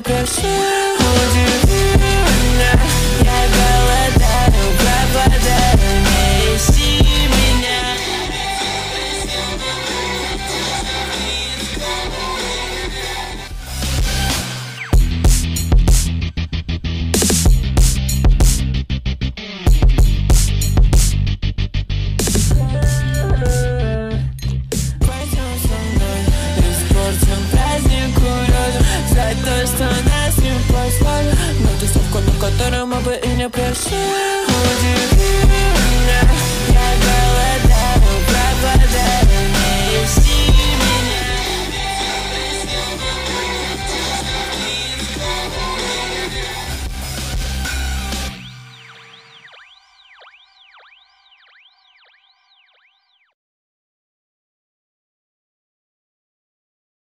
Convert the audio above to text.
прошу, удиви меня. Я голодаю, пропадаю, не ищи меня. Пойдем со мной, испортим праздник урод за то, что нас не послали на тусовку, на которую мы бы и не пришли.